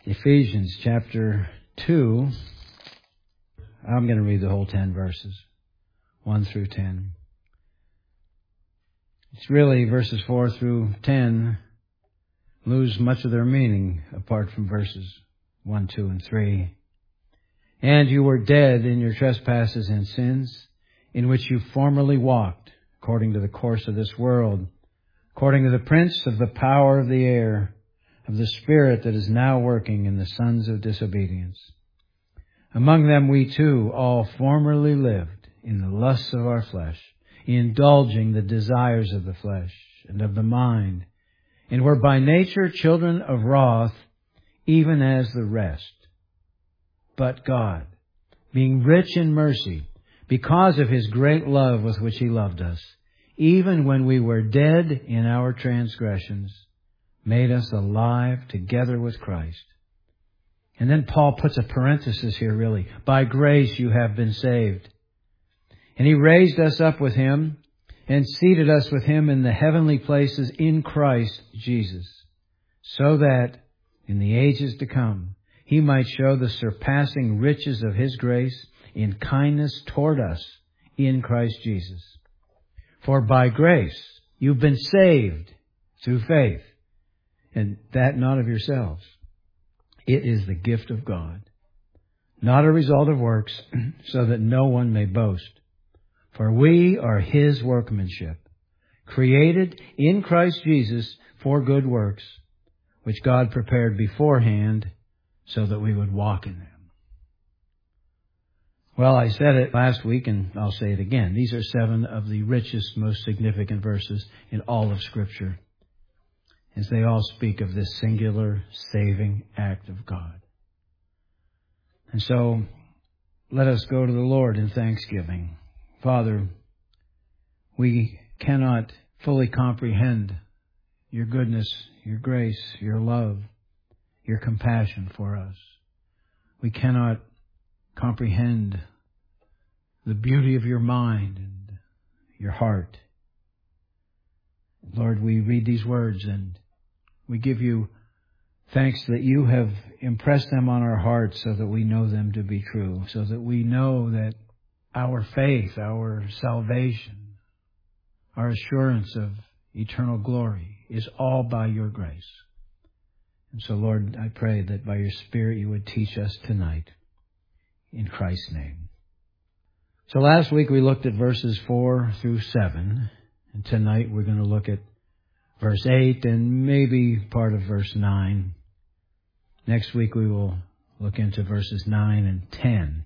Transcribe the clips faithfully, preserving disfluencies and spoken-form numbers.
Ephesians chapter two. I'm going to read the whole ten verses, one through ten. It's really verses four through ten lose much of their meaning apart from verses one, two, and three. And you were dead in your trespasses and sins, in which you formerly walked, according to the course of this world, according to the prince of the power of the air, of the spirit that is now working in the sons of disobedience. Among them we too all formerly lived in the lusts of our flesh, indulging the desires of the flesh and of the mind, and were by nature children of wrath, even as the rest. But God, being rich in mercy, because of His great love with which He loved us, even when we were dead in our transgressions, made us alive together with Christ. And then Paul puts a parenthesis here, really. By grace you have been saved. And He raised us up with Him and seated us with Him in the heavenly places in Christ Jesus, so that in the ages to come He might show the surpassing riches of His grace in kindness toward us in Christ Jesus. For by grace you've been saved through faith, and that not of yourselves. It is the gift of God, not a result of works, so that no one may boast. For we are His workmanship, created in Christ Jesus for good works, which God prepared beforehand so that we would walk in them. Well, I said it last week, and I'll say it again. These are seven of the richest, most significant verses in all of Scripture, as they all speak of this singular saving act of God. And so, let us go to the Lord in thanksgiving. Father, we cannot fully comprehend Your goodness, Your grace, Your love, Your compassion for us. We cannot comprehend the beauty of Your mind and Your heart. Lord, we read these words and we give You thanks that You have impressed them on our hearts so that we know them to be true, so that we know that our faith, our salvation, our assurance of eternal glory is all by Your grace. And so, Lord, I pray that by Your Spirit You would teach us tonight in Christ's name. So last week we looked at verses four through seven, and tonight we're going to look at verse eight and maybe part of verse nine. Next week we will look into verses nine and ten.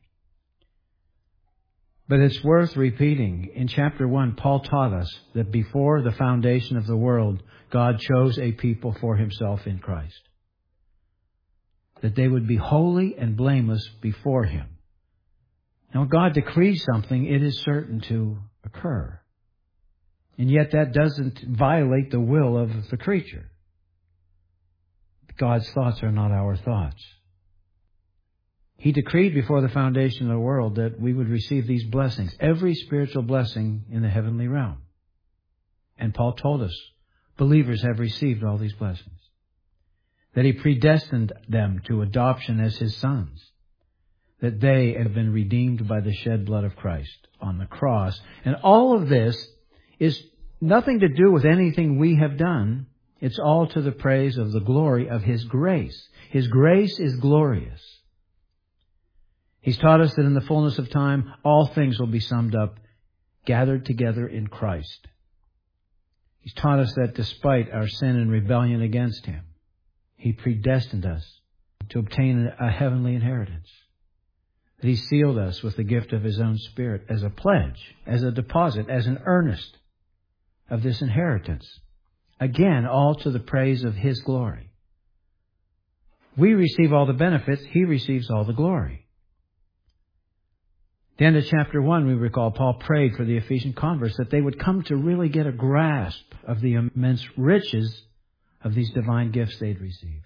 But it's worth repeating. In chapter one, Paul taught us that before the foundation of the world, God chose a people for Himself in Christ, that they would be holy and blameless before Him. Now, when God decrees something, it is certain to occur. And yet that doesn't violate the will of the creature. God's thoughts are not our thoughts. He decreed before the foundation of the world that we would receive these blessings, every spiritual blessing in the heavenly realm. And Paul told us, believers have received all these blessings. That He predestined them to adoption as His sons. That they have been redeemed by the shed blood of Christ on the cross. And all of this is nothing to do with anything we have done. It's all to the praise of the glory of His grace. His grace is glorious. He's taught us that in the fullness of time, all things will be summed up, gathered together in Christ. He's taught us that despite our sin and rebellion against Him, He predestined us to obtain a heavenly inheritance. That He sealed us with the gift of His own Spirit as a pledge, as a deposit, as an earnest of this inheritance. Again, all to the praise of His glory. We receive all the benefits. He receives all the glory. At the end of chapter one, we recall Paul prayed for the Ephesian converts that they would come to really get a grasp of the immense riches of these divine gifts they'd received.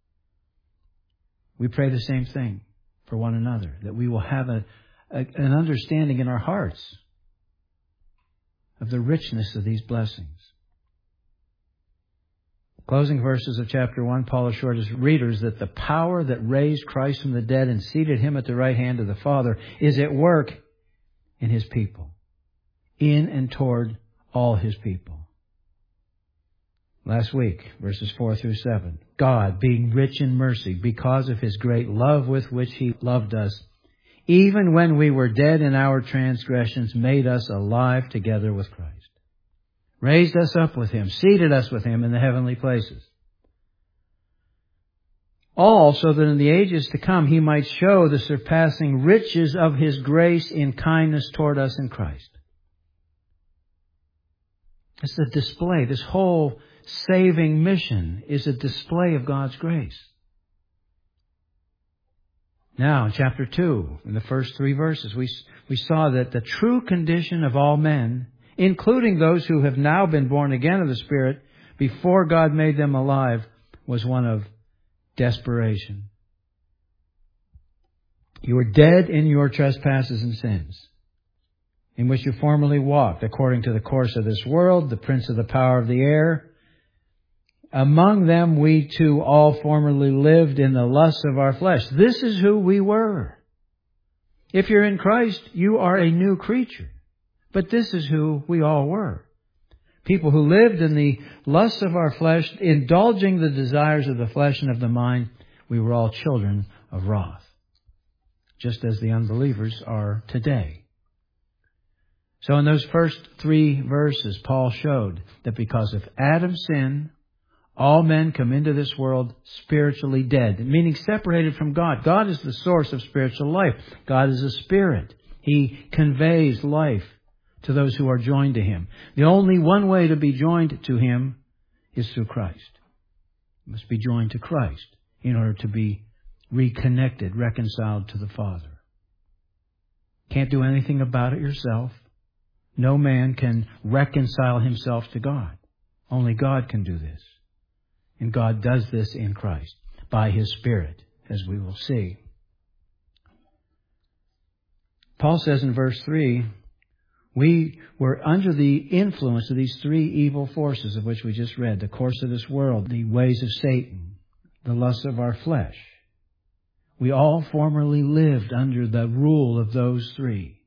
We pray the same thing for one another, that we will have a, a, an understanding in our hearts of the richness of these blessings. Closing verses of chapter one, Paul assured his readers that the power that raised Christ from the dead and seated him at the right hand of the Father is at work in His people, in and toward all His people. Last week, verses four through seven, God, being rich in mercy, because of His great love with which He loved us, even when we were dead in our transgressions, made us alive together with Christ. Raised us up with Him, seated us with Him in the heavenly places. All so that in the ages to come He might show the surpassing riches of His grace in kindness toward us in Christ. It's a display. This whole saving mission is a display of God's grace. Now, in chapter two, in the first three verses, we, we saw that the true condition of all men, including those who have now been born again of the Spirit, before God made them alive, was one of desperation. You were dead in your trespasses and sins, in which you formerly walked, according to the course of this world, the prince of the power of the air. Among them we too all formerly lived in the lusts of our flesh. This is who we were. If you're in Christ, you are a new creature. But this is who we all were. People who lived in the lusts of our flesh, indulging the desires of the flesh and of the mind. We were all children of wrath, just as the unbelievers are today. So in those first three verses, Paul showed that because of Adam's sin, all men come into this world spiritually dead, meaning separated from God. God is the source of spiritual life. God is a spirit. He conveys life to those who are joined to Him. The only one way to be joined to Him is through Christ. You must be joined to Christ in order to be reconnected, reconciled to the Father. Can't do anything about it yourself. No man can reconcile himself to God. Only God can do this. And God does this in Christ by His Spirit, as we will see. Paul says in verse three, we were under the influence of these three evil forces of which we just read. The course of this world, the ways of Satan, the lusts of our flesh. We all formerly lived under the rule of those three.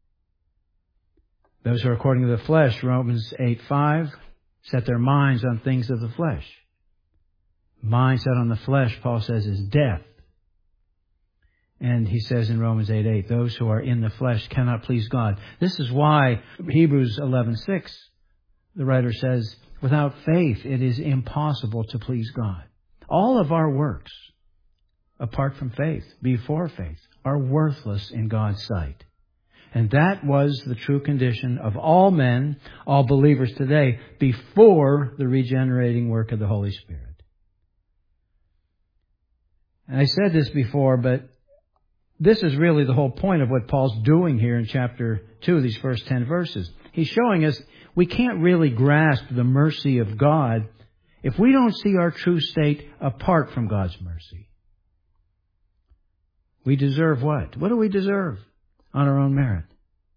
Those who are according to the flesh, Romans eight five, set their minds on things of the flesh. Mind set on the flesh, Paul says, is death. And he says in Romans eight eight, those who are in the flesh cannot please God. This is why Hebrews eleven six, the writer says, without faith it is impossible to please God. All of our works, apart from faith, before faith, are worthless in God's sight. And that was the true condition of all men, all believers today, before the regenerating work of the Holy Spirit. And I said this before, but this is really the whole point of what Paul's doing here in chapter two, these first ten verses. He's showing us we can't really grasp the mercy of God if we don't see our true state apart from God's mercy. We deserve what? What do we deserve on our own merit?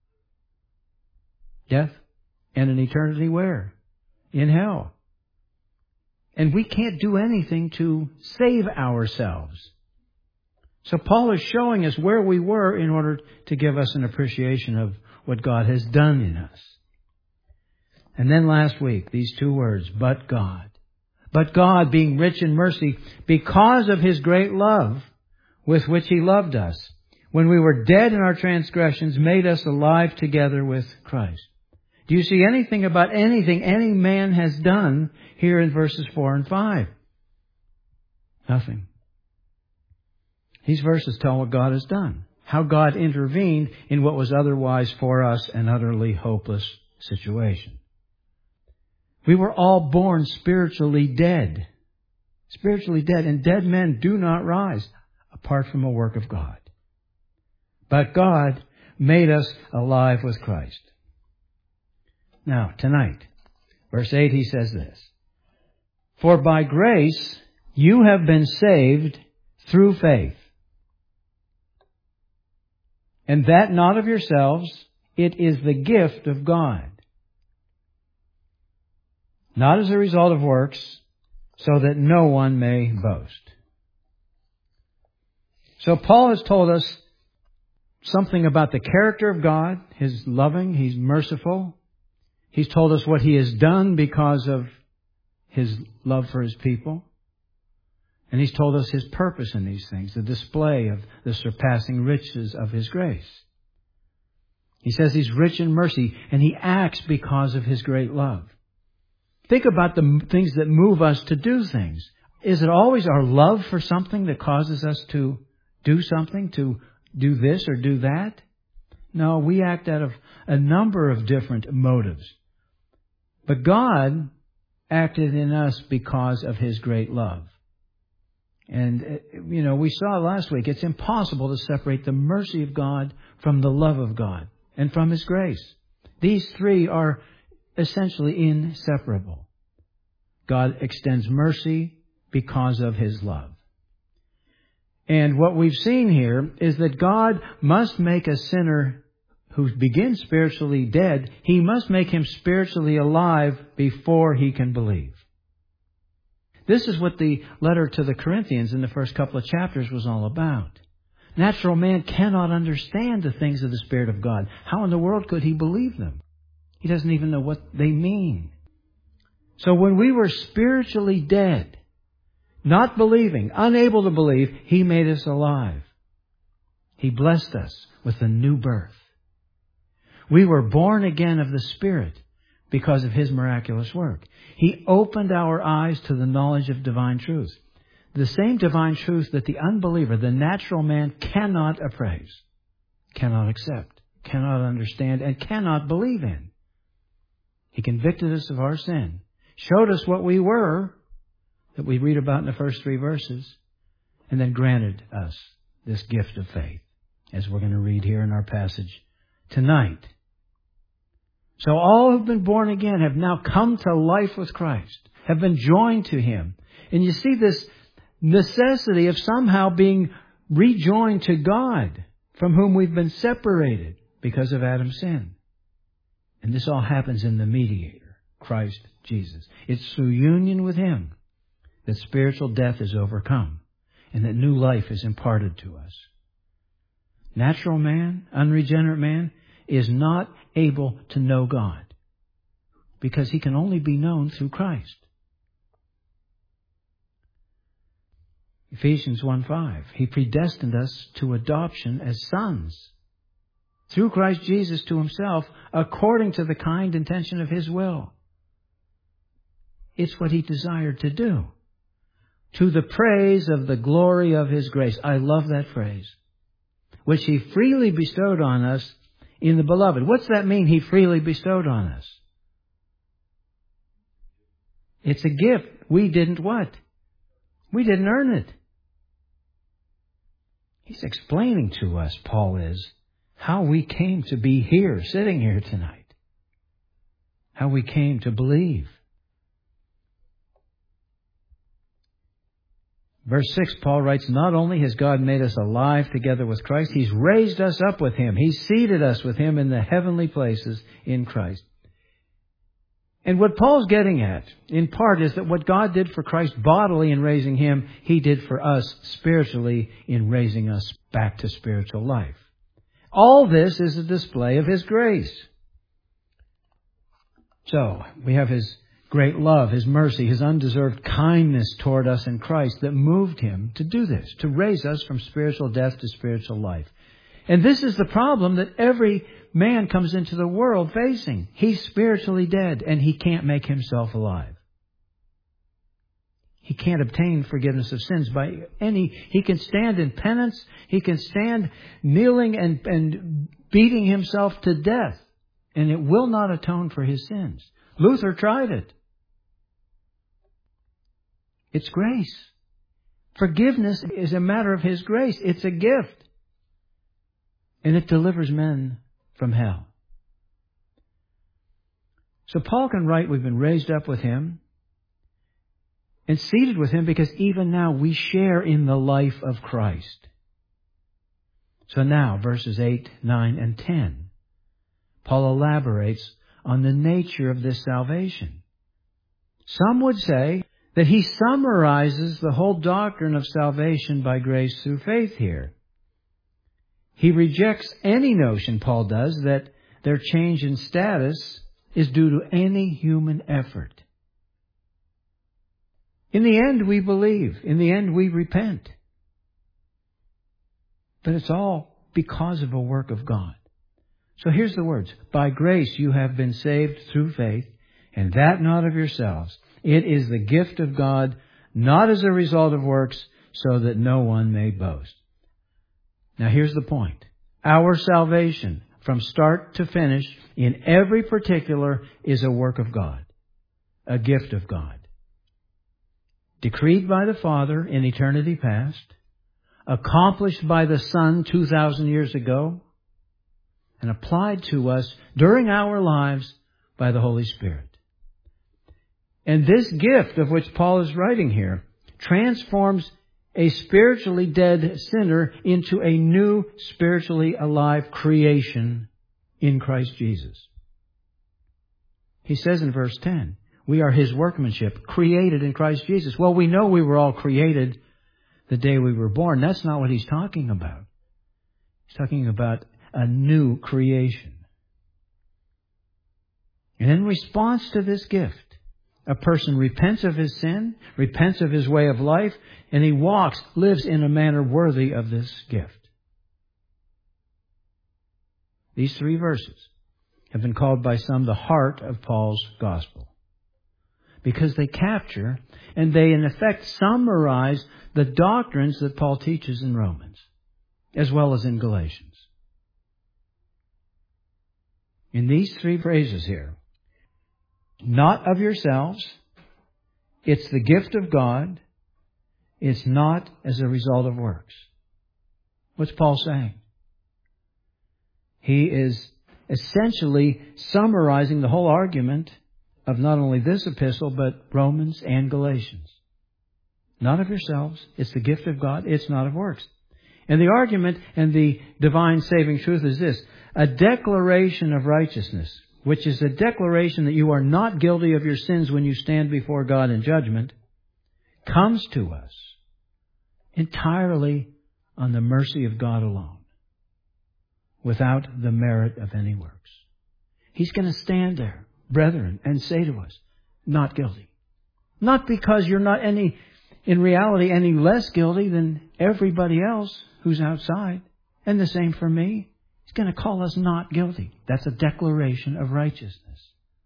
Death and an eternity where? In hell. And we can't do anything to save ourselves. So Paul is showing us where we were in order to give us an appreciation of what God has done in us. And then last week, these two words, but God. But God, being rich in mercy, because of His great love with which He loved us, when we were dead in our transgressions, made us alive together with Christ. Do you see anything about anything any man has done here in verses four and five? Nothing. These verses tell what God has done. How God intervened in what was otherwise for us an utterly hopeless situation. We were all born spiritually dead. Spiritually dead. And dead men do not rise apart from a work of God. But God made us alive with Christ. Now, tonight, verse eight, he says this. For by grace you have been saved through faith. And that not of yourselves, it is the gift of God. Not as a result of works, so that no one may boast. So Paul has told us something about the character of God. He's loving, He's merciful. He's told us what He has done because of His love for His people. And He's told us His purpose in these things, the display of the surpassing riches of His grace. He says He's rich in mercy, and He acts because of His great love. Think about the things that move us to do things. Is it always our love for something that causes us to do something, to do this or do that? No, we act out of a number of different motives. But God acted in us because of His great love. And, you know, we saw last week, it's impossible to separate the mercy of God from the love of God and from His grace. These three are essentially inseparable. God extends mercy because of His love. And what we've seen here is that God must make a sinner who begins spiritually dead, He must make him spiritually alive before he can believe. This is what the letter to the Corinthians in the first couple of chapters was all about. Natural man cannot understand the things of the Spirit of God. How in the world could he believe them? He doesn't even know what they mean. So when we were spiritually dead, not believing, unable to believe, He made us alive. He blessed us with a new birth. We were born again of the Spirit because of His miraculous work. He opened our eyes to the knowledge of divine truth. The same divine truth that the unbeliever, the natural man, cannot appraise, cannot accept, cannot understand, and cannot believe in. He convicted us of our sin, showed us what we were, that we read about in the first three verses, and then granted us this gift of faith, as we're going to read here in our passage tonight. So all who've been born again have now come to life with Christ, have been joined to Him. And you see this necessity of somehow being rejoined to God, from whom we've been separated because of Adam's sin. And this all happens in the mediator, Christ Jesus. It's through union with Him that spiritual death is overcome and that new life is imparted to us. Natural man, unregenerate man, is not able to know God because he can only be known through Christ. Ephesians one five, He predestined us to adoption as sons through Christ Jesus to Himself, according to the kind intention of His will. It's what He desired to do. To the praise of the glory of His grace. I love that phrase. Which He freely bestowed on us in the Beloved. What's that mean, He freely bestowed on us? It's a gift. We didn't what? We didn't earn it. He's explaining to us, Paul is, how we came to be here, sitting here tonight. How we came to believe. Verse six, Paul writes, not only has God made us alive together with Christ, He's raised us up with Him. He's seated us with Him in the heavenly places in Christ. And what Paul's getting at, in part, is that what God did for Christ bodily in raising Him, He did for us spiritually in raising us back to spiritual life. All this is a display of His grace. So, we have His great love, His mercy, His undeserved kindness toward us in Christ that moved Him to do this, to raise us from spiritual death to spiritual life. And this is the problem that every man comes into the world facing. He's spiritually dead and he can't make himself alive. He can't obtain forgiveness of sins by any... He can stand in penance. He can stand kneeling and, and beating himself to death. And it will not atone for his sins. Luther tried it. It's grace. Forgiveness is a matter of His grace. It's a gift. And it delivers men from hell. So Paul can write, we've been raised up with Him and seated with Him because even now we share in the life of Christ. So now, verses eight, nine, and ten, Paul elaborates on the nature of this salvation. Some would say that he summarizes the whole doctrine of salvation by grace through faith here. He rejects any notion, Paul does, that their change in status is due to any human effort. In the end, we believe. In the end, we repent. But it's all because of a work of God. So here's the words. By grace you have been saved through faith, and that not of yourselves. It is the gift of God, not as a result of works, so that no one may boast. Now here's the point. Our salvation, from start to finish, in every particular, is a work of God. A gift of God. Decreed by the Father in eternity past, accomplished by the Son two thousand years ago, and applied to us during our lives by the Holy Spirit. And this gift of which Paul is writing here transforms a spiritually dead sinner into a new spiritually alive creation in Christ Jesus. He says in verse ten, we are His workmanship, created in Christ Jesus. Well, we know we were all created the day we were born. That's not what he's talking about. He's talking about a new creation. And in response to this gift, a person repents of his sin, repents of his way of life, and he walks, lives in a manner worthy of this gift. These three verses have been called by some the heart of Paul's gospel, because they capture and they in effect summarize the doctrines that Paul teaches in Romans, as well as in Galatians. In these three phrases here, not of yourselves, it's the gift of God, it's not as a result of works. What's Paul saying? He is essentially summarizing the whole argument of not only this epistle, but Romans and Galatians. Not of yourselves, it's the gift of God, it's not of works. And the argument and the divine saving truth is this: a declaration of righteousness, which is a declaration that you are not guilty of your sins when you stand before God in judgment, comes to us entirely on the mercy of God alone, without the merit of any works. He's going to stand there, brethren, and say to us, not guilty. Not because you're not any, in reality, any less guilty than everybody else who's outside. And the same for me. He's going to call us not guilty. That's a declaration of righteousness.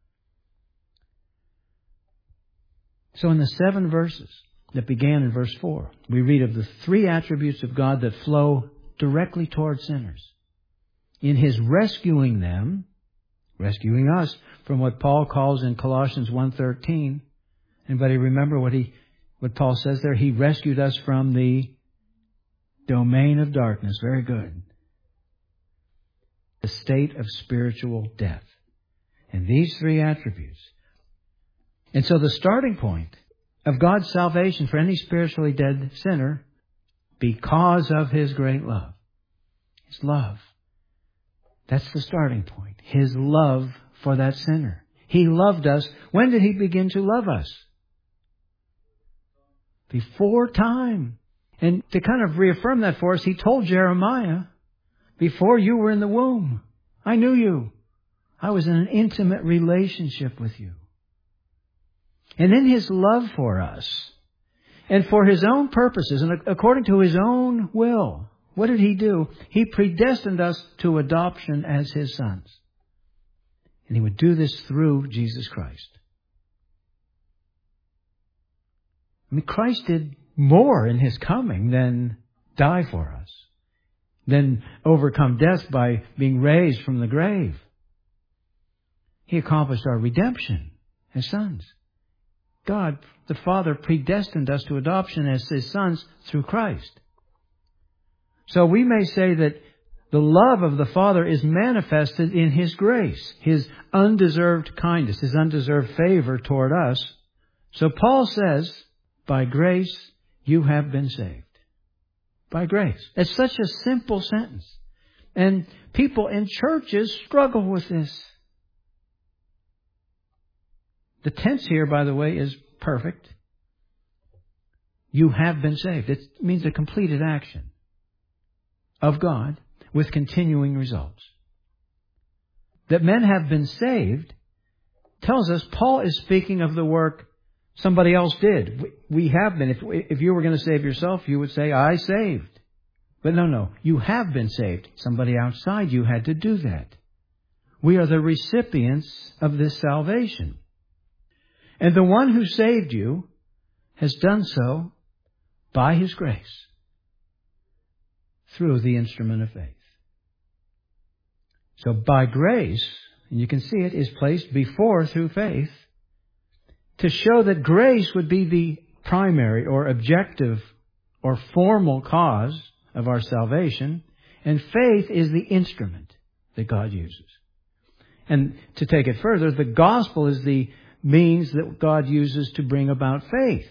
So in the seven verses that began in verse four, we read of the three attributes of God that flow directly toward sinners. In His rescuing them, rescuing us from what Paul calls in Colossians one thirteen. Anybody remember what he, what Paul says there? He rescued us from the domain of darkness. Very good. The state of spiritual death. And these three attributes. And so the starting point of God's salvation for any spiritually dead sinner, because of His great love. His love. That's the starting point. His love for that sinner. He loved us. When did He begin to love us? Before time. And to kind of reaffirm that for us, He told Jeremiah, before you were in the womb, I knew you. I was in an intimate relationship with you. And in His love for us, and for His own purposes, and according to His own will, what did He do? He predestined us to adoption as His sons. And He would do this through Jesus Christ. I mean, Christ did more in His coming than die for us, than overcome death by being raised from the grave. He accomplished our redemption as sons. God, the Father, predestined us to adoption as His sons through Christ. So we may say that the love of the Father is manifested in His grace, His undeserved kindness, His undeserved favor toward us. So Paul says, by grace you have been saved. By grace. It's such a simple sentence. And people in churches struggle with this. The tense here, by the way, is perfect. You have been saved. It means a completed action of God with continuing results. That men have been saved tells us Paul is speaking of the work somebody else did. We have been. If, if you were going to save yourself, you would say, I saved. But no, no. You have been saved. Somebody outside you had to do that. We are the recipients of this salvation. And the one who saved you has done so by His grace through the instrument of faith. So by grace, and you can see it, is placed before through faith to show that grace would be the primary or objective or formal cause of our salvation, and faith is the instrument that God uses. And to take it further, the gospel is the means that God uses to bring about faith.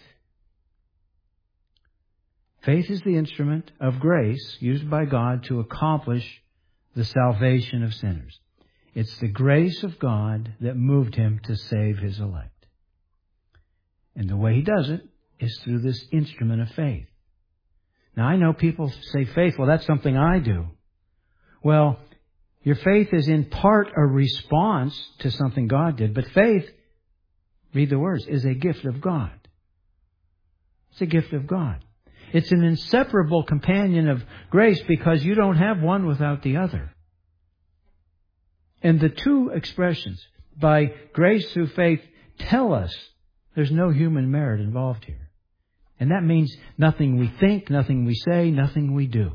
Faith is the instrument of grace used by God to accomplish the salvation of sinners. It's the grace of God that moved Him to save His elect. And the way He does it is through this instrument of faith. Now, I know people say faith, well, that's something I do. Well, your faith is in part a response to something God did. But faith, read the words, is a gift of God. It's a gift of God. It's an inseparable companion of grace because you don't have one without the other. And the two expressions, by grace through faith, tell us there's no human merit involved here. And that means nothing we think, nothing we say, nothing we do.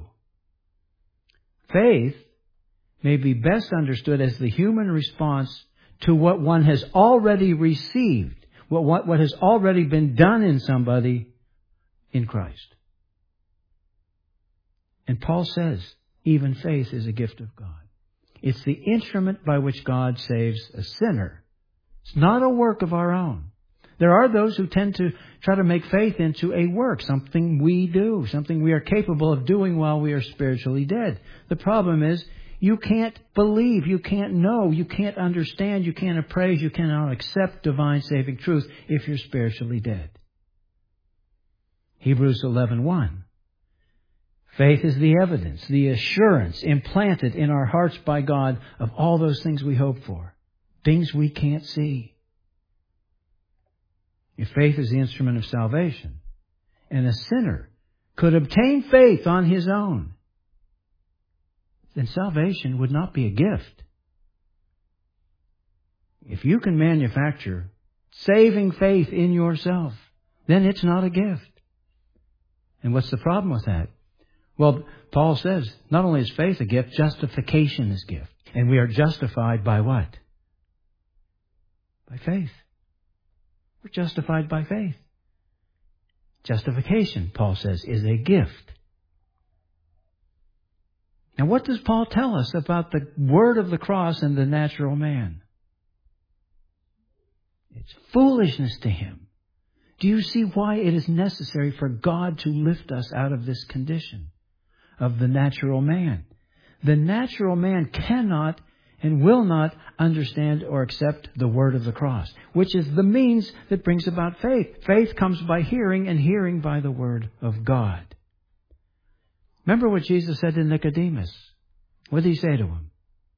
Faith may be best understood as the human response to what one has already received, what, what, what has already been done in somebody in Christ. And Paul says, even faith is a gift of God. It's the instrument by which God saves a sinner. It's not a work of our own. There are those who tend to try to make faith into a work, something we do, something we are capable of doing while we are spiritually dead. The problem is, you can't believe, you can't know, you can't understand, you can't appraise, you cannot accept divine saving truth if you're spiritually dead. Hebrews eleven one. Faith is the evidence, the assurance implanted in our hearts by God of all those things we hope for, things we can't see. If faith is the instrument of salvation, and a sinner could obtain faith on his own, then salvation would not be a gift. If you can manufacture saving faith in yourself, then it's not a gift. And what's the problem with that? Well, Paul says, not only is faith a gift, justification is a gift. And we are justified by what? By faith. We're justified by faith. Justification, Paul says, is a gift. Now, what does Paul tell us about the word of the cross and the natural man? It's foolishness to him. Do you see why it is necessary for God to lift us out of this condition of the natural man? The natural man cannot and will not understand or accept the word of the cross, which is the means that brings about faith. Faith comes by hearing, and hearing by the word of God. Remember what Jesus said to Nicodemus. What did He say to him?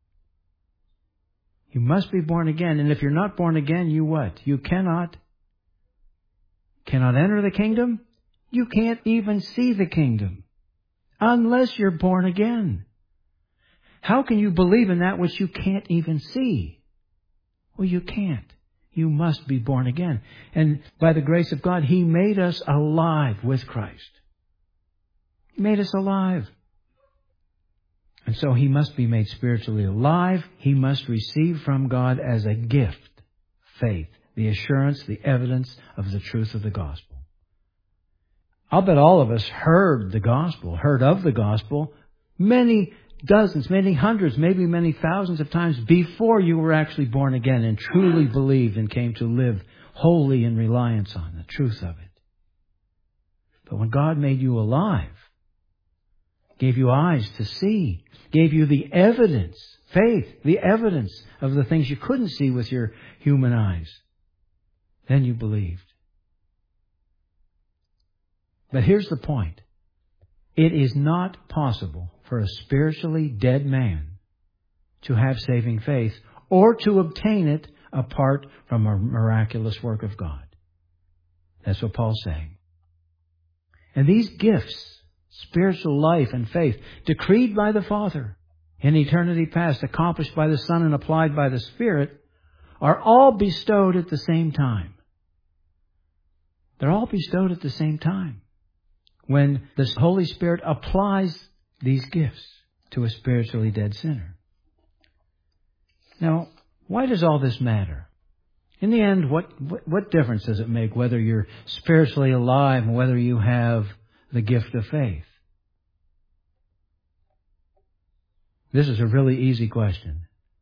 You must be born again. And if you're not born again, you what? You cannot, cannot enter the kingdom. You can't even see the kingdom unless you're born again. How can you believe in that which you can't even see? Well, you can't. You must be born again. And by the grace of God, He made us alive with Christ. He made us alive. And so He must be made spiritually alive. He must receive from God as a gift faith, the assurance, the evidence of the truth of the gospel. I'll bet all of us heard the gospel, heard of the gospel, many dozens, many hundreds, maybe many thousands of times before you were actually born again and truly believed and came to live wholly in reliance on the truth of it. But when God made you alive, gave you eyes to see, gave you the evidence, faith, the evidence of the things you couldn't see with your human eyes, then you believed. But here's the point. It is not possible for a spiritually dead man to have saving faith or to obtain it apart from a miraculous work of God. That's what Paul's saying. And these gifts, spiritual life and faith, decreed by the Father in eternity past, accomplished by the Son and applied by the Spirit, are all bestowed at the same time. They're all bestowed at the same time when the Holy Spirit applies these gifts to a spiritually dead sinner. Now, why does all this matter? In the end, what, what, what difference does it make whether you're spiritually alive and whether you have the gift of faith? This is a really easy question.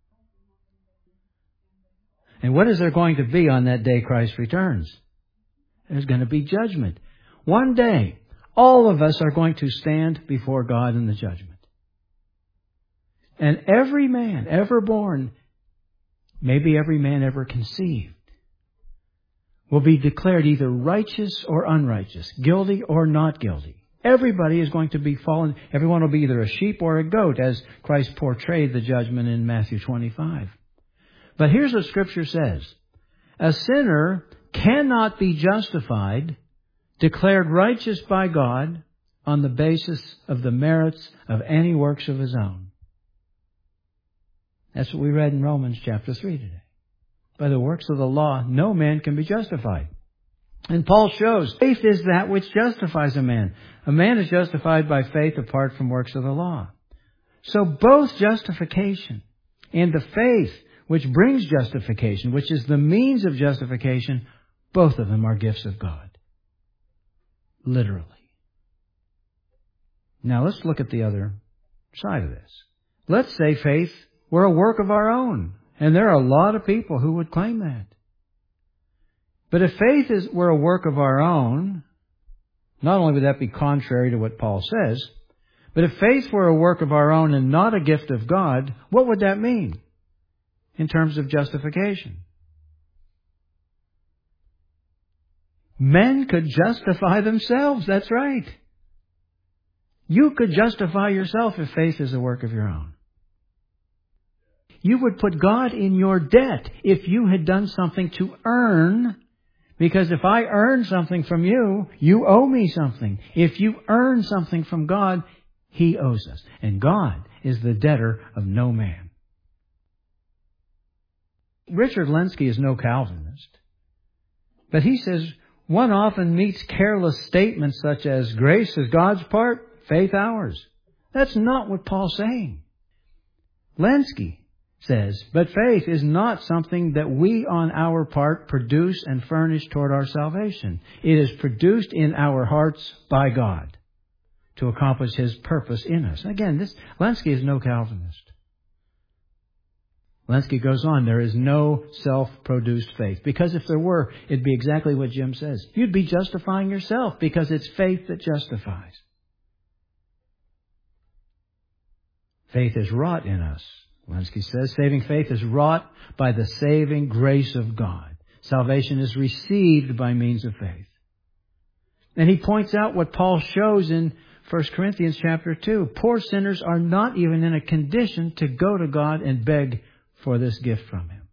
And what is there going to be on that day Christ returns? There's going to be judgment. One day, all of us are going to stand before God in the judgment. And every man ever born, maybe every man ever conceived, will be declared either righteous or unrighteous, guilty or not guilty. Everybody is going to be fallen. Everyone will be either a sheep or a goat, as Christ portrayed the judgment in Matthew twenty-five. But here's what Scripture says. A sinner cannot be justified, declared righteous by God, on the basis of the merits of any works of his own. That's what we read in Romans chapter three today. By the works of the law, no man can be justified. And Paul shows faith is that which justifies a man. A man is justified by faith apart from works of the law. So both justification and the faith which brings justification, which is the means of justification, both of them are gifts of God. Literally. Now let's look at the other side of this. Let's say faith were a work of our own. And there are a lot of people who would claim that. But if faith is, were a work of our own, not only would that be contrary to what Paul says, but if faith were a work of our own and not a gift of God, what would that mean in terms of justification? Men could justify themselves. That's right. You could justify yourself if faith is a work of your own. You would put God in your debt if you had done something to earn, because if I earn something from you, you owe me something. If you earn something from God, He owes us. And God is the debtor of no man. Richard Lenski is no Calvinist, but he says one often meets careless statements such as grace is God's part, faith ours. That's not what Paul's saying. Lenski says, but faith is not something that we on our part produce and furnish toward our salvation. It is produced in our hearts by God to accomplish His purpose in us. Again, this Lenski is no Calvinist. Lenski goes on, there is no self-produced faith. Because if there were, it'd be exactly what Jim says. You'd be justifying yourself because it's faith that justifies. Faith is wrought in us. Lenski says, saving faith is wrought by the saving grace of God. Salvation is received by means of faith. And he points out what Paul shows in First Corinthians chapter two. Poor sinners are not even in a condition to go to God and beg for this gift from Him.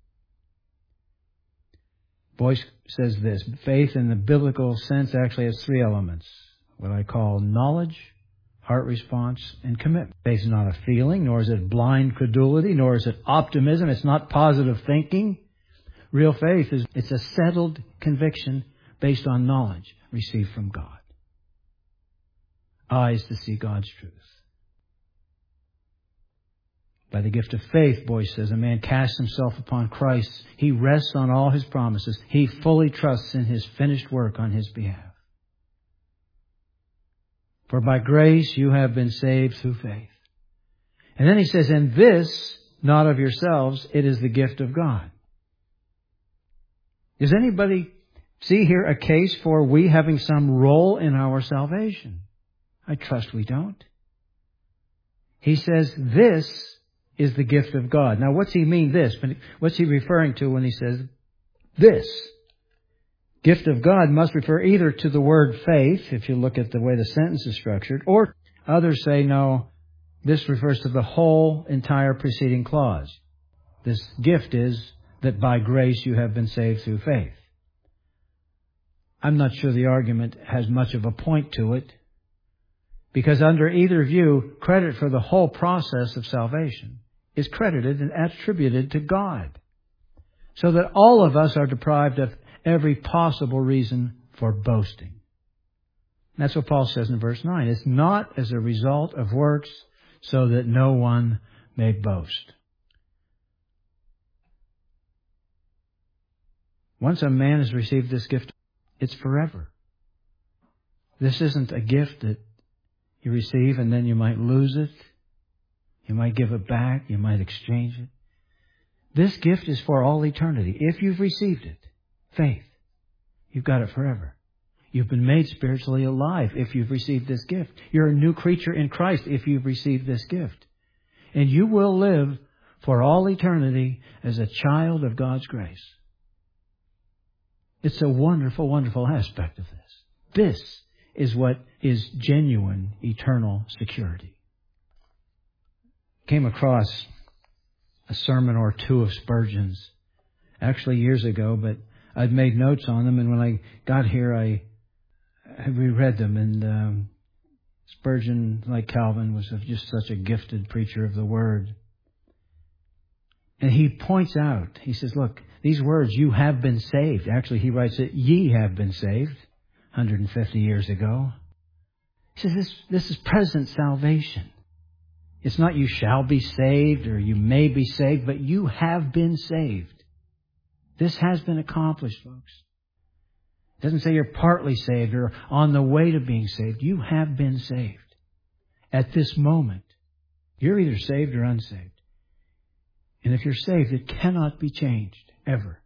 Boyce says this, faith in the biblical sense actually has three elements. What I call knowledge, heart response, and commitment. Faith is not a feeling, nor is it blind credulity, nor is it optimism. It's not positive thinking. Real faith is it's a settled conviction based on knowledge received from God. Eyes to see God's truth. By the gift of faith, Boyce says, a man casts himself upon Christ. He rests on all His promises. He fully trusts in His finished work on his behalf. For by grace you have been saved through faith. And then he says, and this, not of yourselves, it is the gift of God. Does anybody see here a case for we having some role in our salvation? I trust we don't. He says, this is the gift of God. Now, what's he mean, this? What's he referring to when he says this? Gift of God must refer either to the word faith, if you look at the way the sentence is structured, or others say, no, this refers to the whole entire preceding clause. This gift is that by grace you have been saved through faith. I'm not sure the argument has much of a point to it, because under either view, credit for the whole process of salvation is credited and attributed to God, so that all of us are deprived of every possible reason for boasting. And that's what Paul says in verse nine. It's not as a result of works, so that no one may boast. Once a man has received this gift, it's forever. This isn't a gift that you receive and then you might lose it. You might give it back. You might exchange it. This gift is for all eternity. If you've received it, faith, you've got it forever. You've been made spiritually alive if you've received this gift. You're a new creature in Christ if you've received this gift. And you will live for all eternity as a child of God's grace. It's a wonderful, wonderful aspect of this. This is what is genuine eternal security. Came across a sermon or two of Spurgeon's, actually years ago, but I'd made notes on them, and when I got here, I, I reread them, and um, Spurgeon, like Calvin, was just such a gifted preacher of the Word. And he points out, he says, look, these words, you have been saved. Actually, he writes it, ye have been saved, one hundred fifty years ago. He says, this, this is present salvation. It's not you shall be saved or you may be saved, but you have been saved. This has been accomplished, folks. It doesn't say you're partly saved or on the way to being saved. You have been saved. At this moment, you're either saved or unsaved. And if you're saved, it cannot be changed, ever.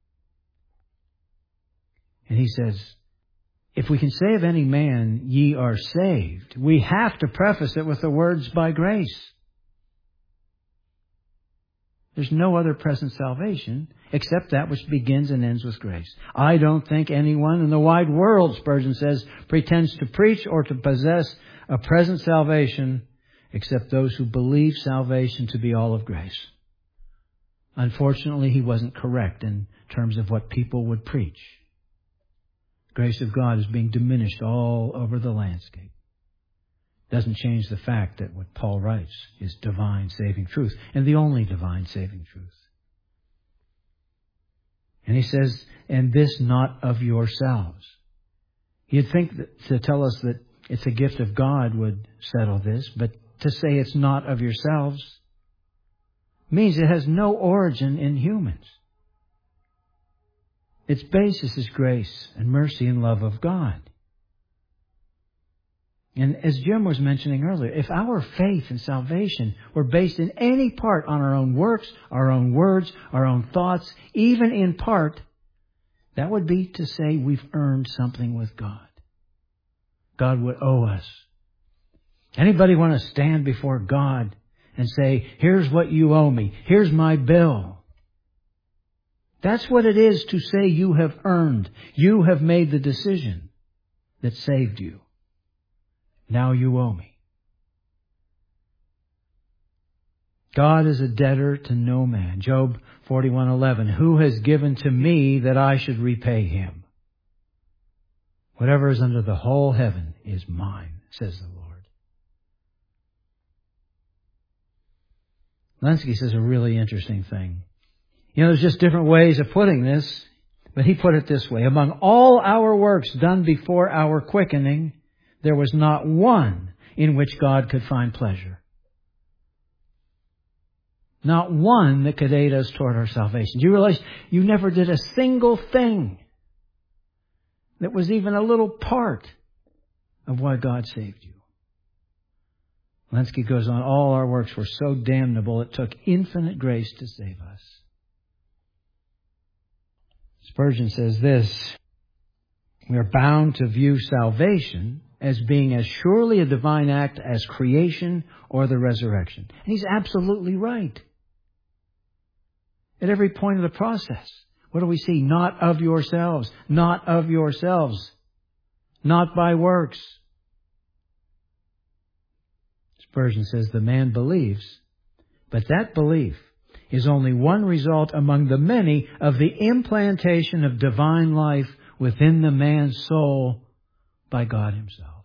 And he says, if we can say of any man, ye are saved, we have to preface it with the words, by grace. There's no other present salvation except that which begins and ends with grace. I don't think anyone in the wide world, Spurgeon says, pretends to preach or to possess a present salvation except those who believe salvation to be all of grace. Unfortunately, he wasn't correct in terms of what people would preach. The grace of God is being diminished all over the landscape. Doesn't change the fact that what Paul writes is divine saving truth, and the only divine saving truth. And he says, and this not of yourselves. You'd think that to tell us that it's a gift of God would settle this, but to say it's not of yourselves means it has no origin in humans. Its basis is grace and mercy and love of God. And as Jim was mentioning earlier, if our faith and salvation were based in any part on our own works, our own words, our own thoughts, even in part, that would be to say we've earned something with God. God would owe us. Anybody want to stand before God and say, here's what you owe me. Here's my bill. That's what it is to say you have earned. You have made the decision that saved you. Now you owe me. God is a debtor to no man. Job forty-one eleven. Who has given to me that I should repay him? Whatever is under the whole heaven is mine, says the Lord. Lenski says a really interesting thing. You know, there's just different ways of putting this, but he put it this way. Among all our works done before our quickening, there was not one in which God could find pleasure. Not one that could aid us toward our salvation. Do you realize you never did a single thing that was even a little part of why God saved you? Lenski goes on, all our works were so damnable it took infinite grace to save us. Spurgeon says this, we are bound to view salvation as being as surely a divine act as creation or the resurrection. And he's absolutely right. At every point of the process, What do we see? Not of yourselves. Not of yourselves. Not by works. Spurgeon says the man believes, but that belief is only one result among the many of the implantation of divine life within the man's soul by God Himself.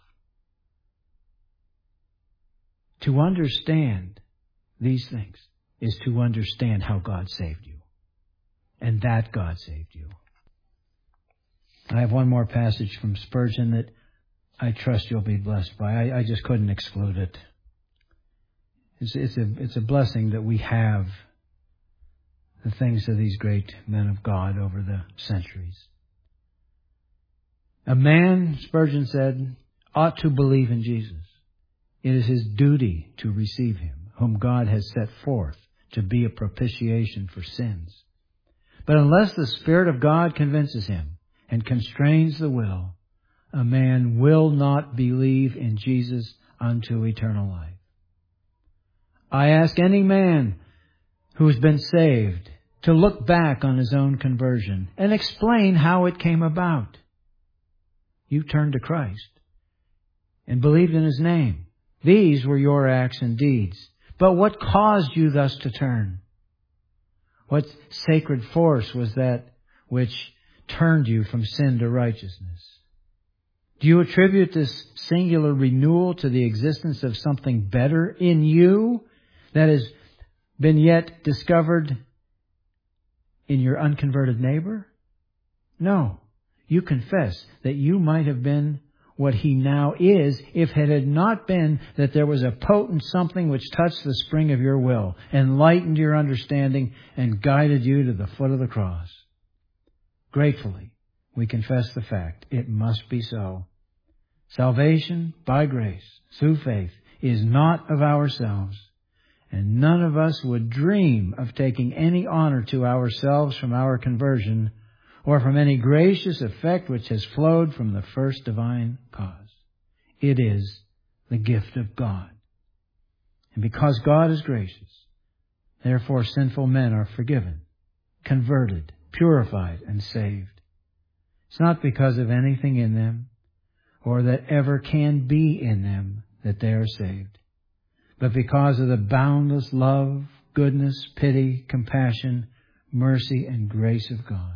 To understand these things is to understand how God saved you, and that God saved you. I have one more passage from Spurgeon that I trust you'll be blessed by. I, I just couldn't exclude it. It's, it's, a, it's a blessing that we have the things of these great men of God over the centuries. A man, Spurgeon said, ought to believe in Jesus. It is his duty to receive Him, whom God has set forth to be a propitiation for sins. But unless the Spirit of God convinces him and constrains the will, a man will not believe in Jesus unto eternal life. I ask any man who has been saved to look back on his own conversion and explain how it came about. You turned to Christ and believed in His name. These were your acts and deeds. But what caused you thus to turn? What sacred force was that which turned you from sin to righteousness? Do you attribute this singular renewal to the existence of something better in you that has been yet discovered in your unconverted neighbor? No. You confess that you might have been what he now is if it had not been that there was a potent something which touched the spring of your will, enlightened your understanding, and guided you to the foot of the cross. Gratefully, we confess the fact. It must be so. Salvation by grace, through faith, is not of ourselves, and none of us would dream of taking any honor to ourselves from our conversion, or from any gracious effect which has flowed from the first divine cause. It is the gift of God. And because God is gracious, therefore sinful men are forgiven, converted, purified, and saved. It's not because of anything in them, or that ever can be in them, that they are saved, but because of the boundless love, goodness, pity, compassion, mercy, and grace of God.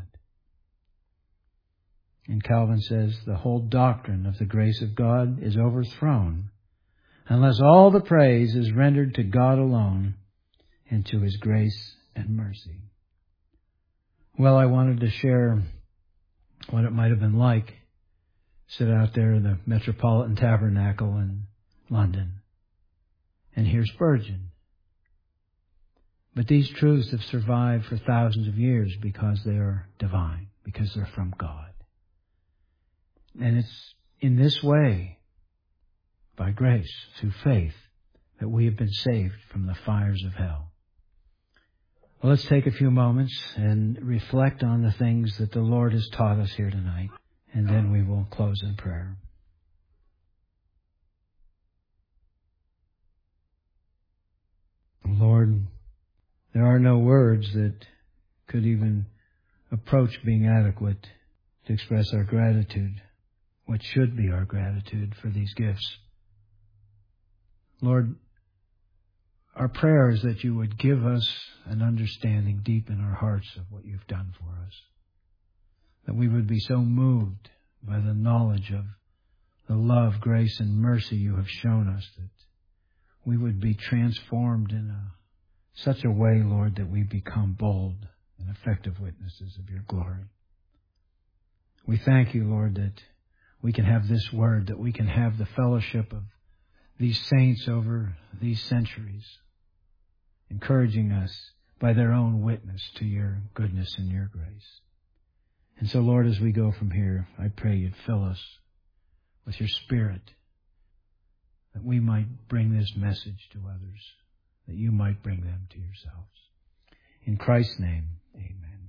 And Calvin says the whole doctrine of the grace of God is overthrown unless all the praise is rendered to God alone and to His grace and mercy. Well, I wanted to share what it might have been like sit out there in the Metropolitan Tabernacle in London and hear Spurgeon. But these truths have survived for thousands of years because they are divine, because they're from God. And it's in this way, by grace, through faith, that we have been saved from the fires of hell. Well, let's take a few moments and reflect on the things that the Lord has taught us here tonight, and then we will close in prayer. Lord, there are no words that could even approach being adequate to express our gratitude, what should be our gratitude for these gifts. Lord, our prayer is that you would give us an understanding deep in our hearts of what you've done for us, that we would be so moved by the knowledge of the love, grace, and mercy you have shown us that we would be transformed in a, such a way, Lord, that we become bold and effective witnesses of your glory. We thank you, Lord, that we can have this word, that we can have the fellowship of these saints over these centuries, encouraging us by their own witness to your goodness and your grace. And so, Lord, as we go from here, I pray you'd fill us with your Spirit, that we might bring this message to others, that you might bring them to yourselves. In Christ's name, amen.